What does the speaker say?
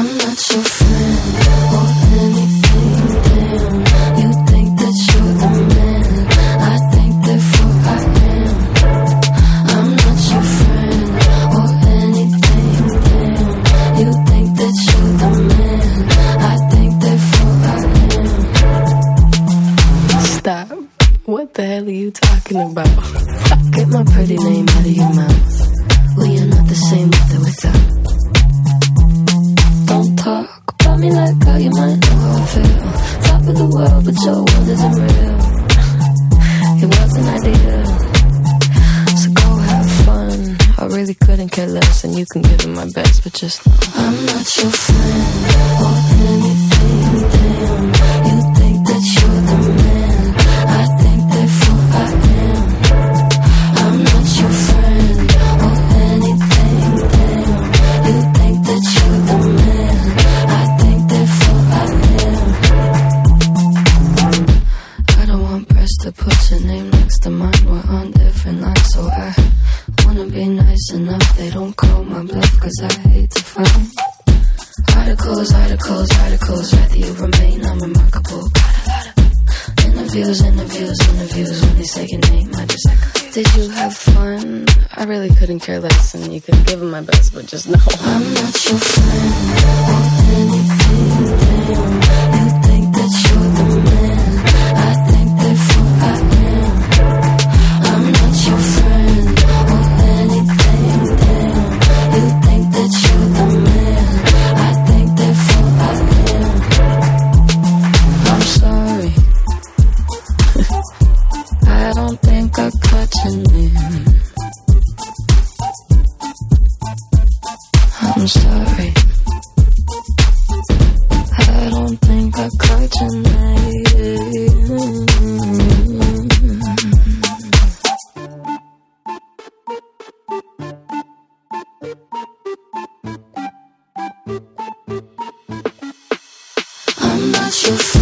I'm not your friend or anything, damn. You think that you're the man, I think therefore I am. I'm not your friend or anything, damn. You think that you're the man, I think therefore I am. Stop. What the hell are you talking about? Get my pretty name out of your mouth. We are not the same with or without. Don't talk about me like how you might know how I feel. Top of the world, but your world isn't real. It wasn't ideal. So go have fun. I really couldn't care less, and you can give it my best, but just know I'm not your friend or anything, damn. You think that you're the man, I think therefore I am. I'm not your friend or anything, damn. You think that you're the man, I think therefore I am. I don't want press to put your name next to mine. We're on different lines, so I wanna be nice enough. They don't call my bluff, cause I hate to find articles, rather you remain unremarkable. Got a lot of interviews. When they say your name, I just echo. Did you have fun? I really couldn't care less, and you could give it my best, but just know I'm not your friend or anything, damn. You think that you're the man, I think therefore I am. I'm not your friend or anything, damn. You think that you're the man, I think therefore I am. I'm sorry. I don't think I caught your name. I'm sorry. I don't think I caught your name. I'm not your friend.